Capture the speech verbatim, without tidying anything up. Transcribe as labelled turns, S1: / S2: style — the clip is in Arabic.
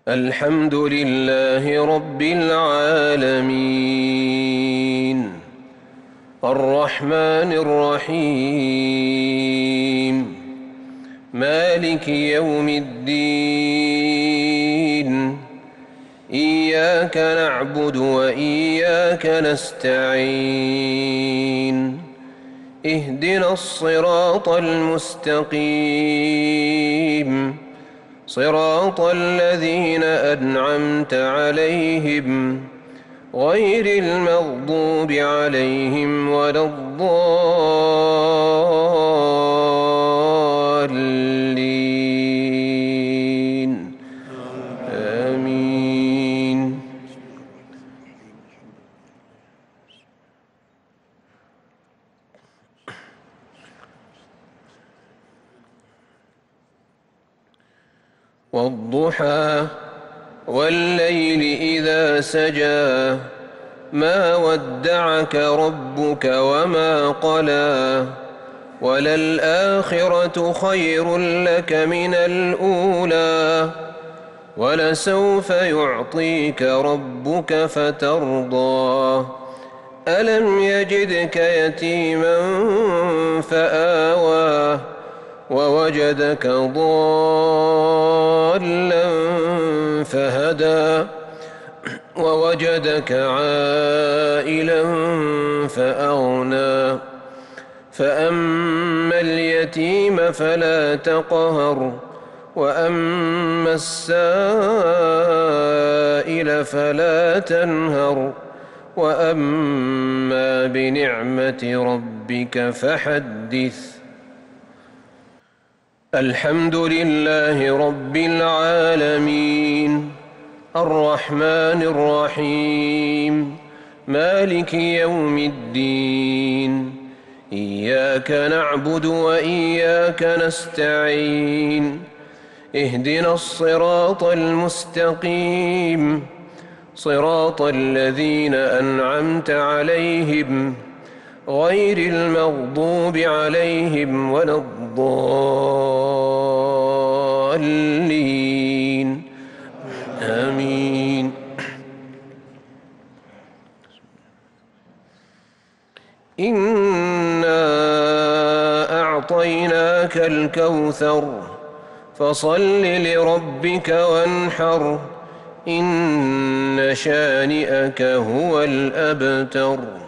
S1: الحمد لله رب العالمين الرحمن الرحيم مالك يوم الدين إياك نعبد وإياك نستعين اهدنا الصراط المستقيم صراط الذين أنعمت عليهم غير المغضوب عليهم ولا الضالين آمين. والضحى والليل إذا سجى ما ودعك ربك وما قلى وللآخرة خير لك من الأولى ولسوف يعطيك ربك فترضى ألم يجدك يتيما فآوى ووجدك ضالا فهدى ووجدك عائلا فأغنى فأما اليتيم فلا تقهر وأما السائل فلا تنهر وأما بنعمة ربك فحدث. الحمد لله رب العالمين الرحمن الرحيم مالك يوم الدين إياك نعبد وإياك نستعين اهدنا الصراط المستقيم صراط الذين أنعمت عليهم غير المغضوب عليهم ولا الضالين آمين. إنا أعطيناك الكوثر فصل لربك وانحر إن شانئك هو الأبتر.